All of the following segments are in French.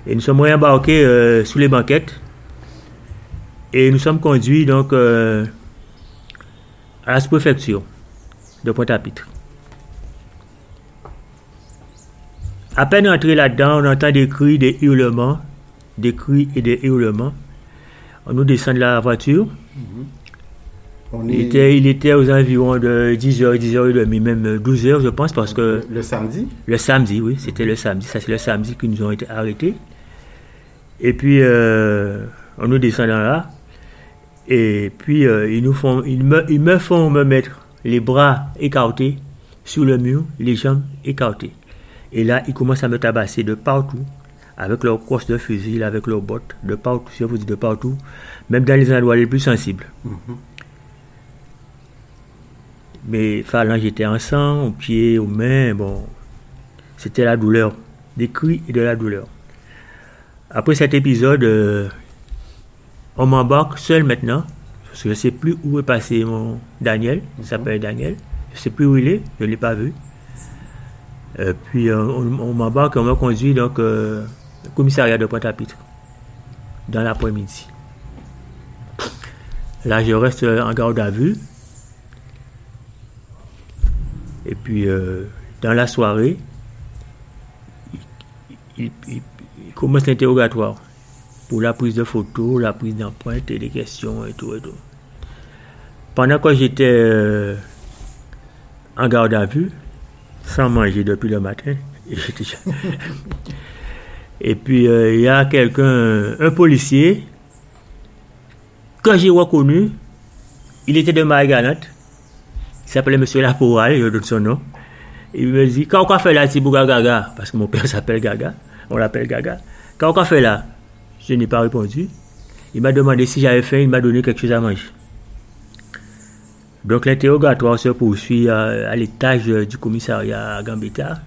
Et nous sommes réembarqués sous les banquettes. Et nous sommes conduits donc à la sous-préfecture de Pointe-à-Pitre. À peine entré là-dedans, on entend des cris, des hurlements. Des cris et des hurlements. On nous descend de la voiture. Il était aux environs de 10h, 10h30, même 12h, je pense, parce que... Le samedi? Le samedi, oui, c'était le samedi. Ça, c'est le samedi qu'ils nous ont été arrêtés. Et puis, on nous descend là. Et puis, ils me font me mettre les bras écartés sur le mur, les jambes écartées. Et là, ils commencent à me tabasser de partout, avec leurs crosses de fusil, avec leurs bottes, de partout, si je vous dis de partout, même dans les endroits les plus sensibles. Mes phalanges étaient en sang, aux pieds, aux mains, bon, c'était la douleur, des cris et de la douleur. Après cet épisode, on m'embarque seul maintenant, parce que je ne sais plus où est passé mon Daniel, il s'appelle Daniel, je ne sais plus où il est, je ne l'ai pas vu. Puis on m'embarque et on me conduit donc au commissariat de Pointe-à-Pitre, dans l'après-midi. Là, je reste en garde à vue. Et puis, dans la soirée, il commence l'interrogatoire pour la prise de photos, la prise d'empreintes et des questions et tout et tout. Pendant que j'étais en garde à vue, sans manger depuis le matin, et puis il y a un policier, que j'ai reconnu, il était de Marie-Galante. Il s'appelait Monsieur Laporal, je donne son nom. Il me dit, quand on fait là, c'est Bouga Gaga, parce que mon père s'appelle Gaga, on l'appelle Gaga. Quand on fait là, je n'ai pas répondu. Il m'a demandé si j'avais faim, il m'a donné quelque chose à manger. Donc l'interrogatoire se poursuit à l'étage du commissariat à Gambetta.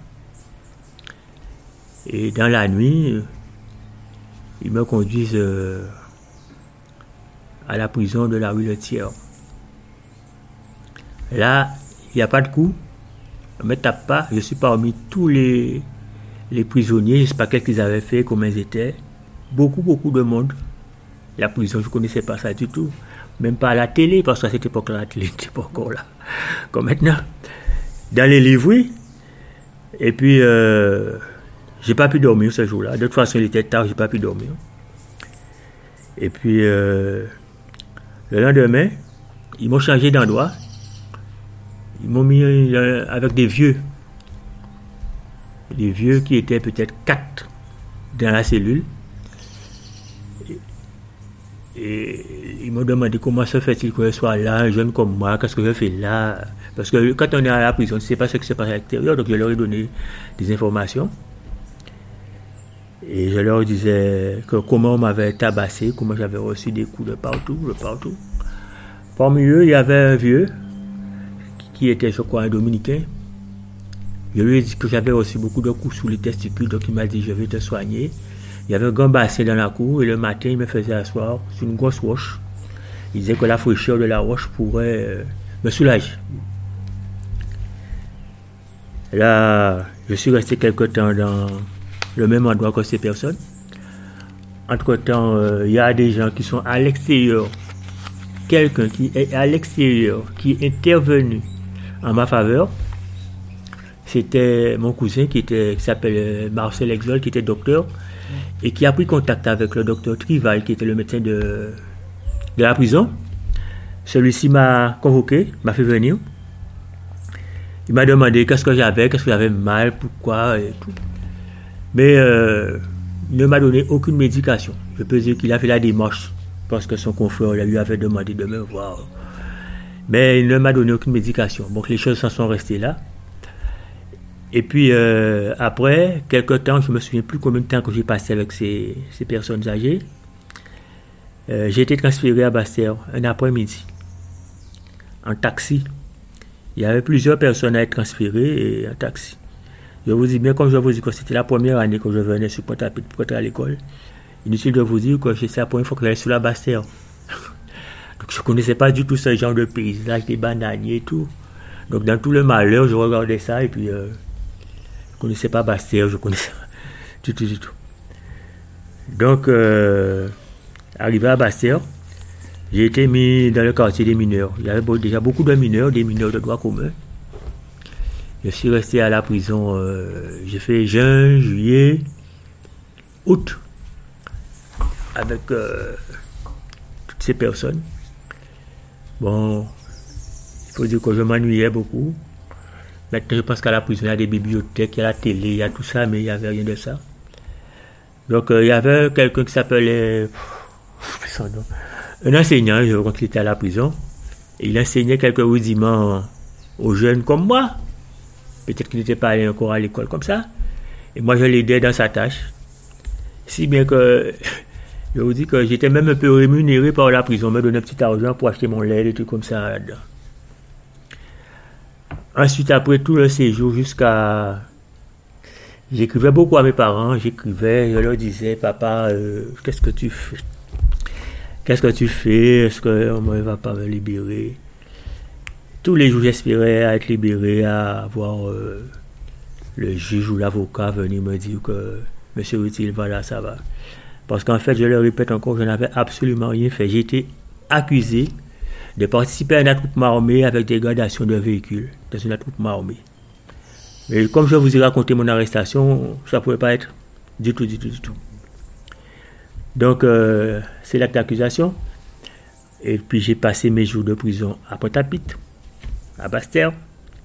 Et dans la nuit, ils me conduisent à la prison de la rue Le Thiers. Là, il n'y a pas de coup. On ne me tape pas. Je suis parmi tous les prisonniers. Je ne sais pas qu'est-ce qu'ils avaient fait, comment ils étaient. Beaucoup de monde. La prison, je ne connaissais pas ça du tout. Même pas à la télé, parce qu'à cette époque-là, la télé n'était pas encore là. Comme maintenant. Dans les livres, oui. Et puis, j'ai pas pu dormir ce jour-là. De toute façon, il était tard, j'ai pas pu dormir. Et puis, le lendemain, ils m'ont changé d'endroit. Ils m'ont mis avec des vieux qui étaient peut-être 4 dans la cellule. Et ils m'ont demandé comment se fait-il que je sois là, un jeune comme moi, qu'est-ce que je fais là. Parce que quand on est à la prison, on ne sait pas ce qui se passe à l'extérieur, donc je leur ai donné des informations. Et je leur disais que comment on m'avait tabassé, comment j'avais reçu des coups de partout. Parmi eux, il y avait un vieux qui était, je crois, un Dominicain. Je lui ai dit que j'avais reçu beaucoup de coups sous les testicules, donc il m'a dit, je vais te soigner. Il y avait un grand bassin dans la cour, et le matin, il me faisait asseoir sur une grosse roche. Il disait que la fraîcheur de la roche pourrait me soulager. Là, je suis resté quelque temps dans le même endroit que ces personnes. Entre-temps, il y a des gens qui sont à l'extérieur. Quelqu'un qui est à l'extérieur, qui est intervenu en ma faveur, c'était mon cousin qui s'appelle Marcel Exol, qui était docteur, et qui a pris contact avec le docteur Trival, qui était le médecin de la prison. Celui-ci m'a convoqué, m'a fait venir. Il m'a demandé qu'est-ce que j'avais mal, pourquoi et tout. Mais il ne m'a donné aucune médication. Je peux dire qu'il a fait la démarche parce que son confrère lui avait demandé de me voir. Mais il ne m'a donné aucune médication. Donc les choses s'en sont restées là. Et puis après, quelques temps, je ne me souviens plus combien de temps que j'ai passé avec ces personnes âgées. J'ai été transféré à Basse-Terre un après-midi, en taxi. Il y avait plusieurs personnes à être transférées et en taxi. Je vous dis bien, comme je vous dis que c'était la première année que je venais sur Pointe-à-Pitre pour être à l'école. Inutile de vous dire que c'est la première fois que j'allais sur la Basse-Terre. Donc je ne connaissais pas du tout ce genre de paysage, des bananiers et tout. Donc dans tout le malheur, je regardais ça et puis je ne connaissais pas Basse-Terre, je connaissais du tout. Donc, arrivé à Bastère, j'ai été mis dans le quartier des mineurs. Il y avait déjà beaucoup de mineurs, des mineurs de droit commun. Je suis resté à la prison, j'ai fait juin, juillet, août, avec toutes ces personnes. Bon, il faut dire que je m'ennuyais beaucoup. Maintenant, je pense qu'à la prison, il y a des bibliothèques, il y a la télé, il y a tout ça, mais il n'y avait rien de ça. Donc, il y avait quelqu'un qui s'appelait... son nom. Un enseignant, je crois qu'il était à la prison. Et il enseignait quelques rudiments aux jeunes comme moi. Peut-être qu'il n'était pas allé encore à l'école comme ça. Et moi, je l'aidais dans sa tâche. Si bien que... Je vous dis que j'étais même un peu rémunéré par la prison. On me donnait un petit argent pour acheter mon lait, des trucs comme ça là-dedans. Ensuite, après tout le séjour jusqu'à... J'écrivais beaucoup à mes parents. Je leur disais, papa, qu'est-ce que tu fais? Qu'est-ce que tu fais? Est-ce qu'on ne va pas me libérer? Tous les jours, j'espérais être libéré, à avoir le juge ou l'avocat venir me dire que monsieur Utile, voilà, ça va. Parce qu'en fait, je le répète encore, je n'avais absolument rien fait. J'ai été accusé de participer à un attroupement armé avec dégradation de véhicules dans un attroupement armé. Mais comme je vous ai raconté mon arrestation, ça ne pouvait pas être du tout. Donc, c'est l'acte d'accusation. Et puis, j'ai passé mes jours de prison à Pointe-à-Pitre, à Bastère.